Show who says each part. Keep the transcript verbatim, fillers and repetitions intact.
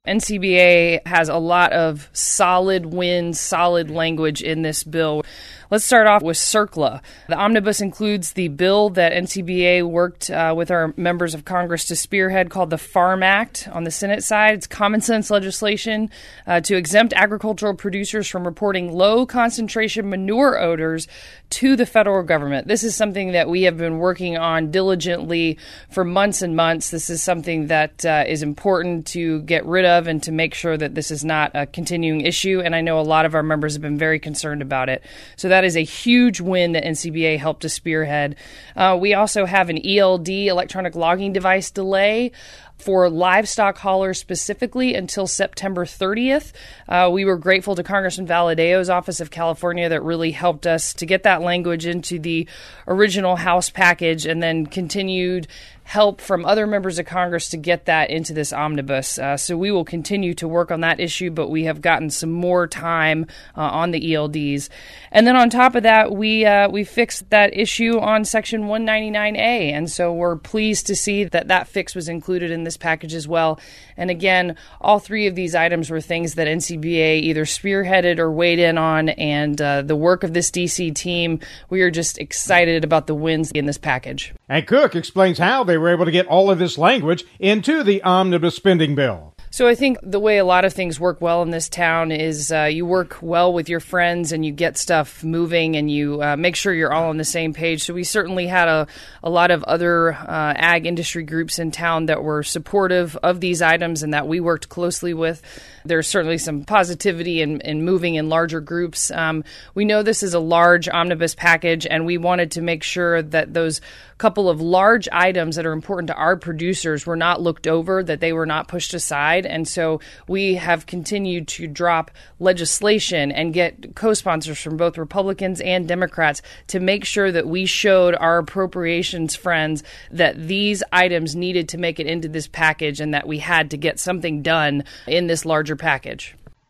Speaker 1: N C B A has a lot of solid wins, solid language in this bill. Let's start off with CERCLA. The omnibus includes the bill that N C B A worked uh, with our members of Congress to spearhead called the FARM Act on the Senate side. It's common sense legislation uh, to exempt agricultural producers from reporting low concentration manure odors to the federal government. This is something that we have been working on diligently for months and months. This is something that uh, is important to get rid of and to make sure that this is not a continuing issue. And I know a lot of our members have been very concerned about it. So that is a huge win that N C B A helped to spearhead. Uh, we also have an E L D, electronic logging device delay, for livestock haulers specifically until September thirtieth. Uh, we were grateful to Congressman Valadeo's Office of California that really helped us to get that language into the original House package and then continued help from other members of Congress to get that into this omnibus. Uh, so we will continue to work on that issue, but we have gotten some more time uh, on the E L Ds. And then on top of that, we uh, we fixed that issue on Section one ninety-nine A, and so we're pleased to see that that fix was included in this package as well. And again, all three of these items were things that N C B A either spearheaded or weighed in on, and uh, the work of this D C team, we are just excited about the wins in this package.
Speaker 2: And Cook explains how they were able to get all of this language into the omnibus spending bill.
Speaker 1: So I think the way a lot of things work well in this town is uh, you work well with your friends and you get stuff moving and you uh, make sure you're all on the same page. So we certainly had a, a lot of other uh, ag industry groups in town that were supportive of these items and that we worked closely with. There's certainly some positivity in, in moving in larger groups. Um, we know this is a large omnibus package, and we wanted to make sure that those couple of large items that are important to our producers were not looked over, that they were not pushed aside. And so we have continued to drop legislation and get co-sponsors from both Republicans and Democrats to make sure that we showed our appropriations friends that these items needed to make it into this package and that we had to get something done in this larger package.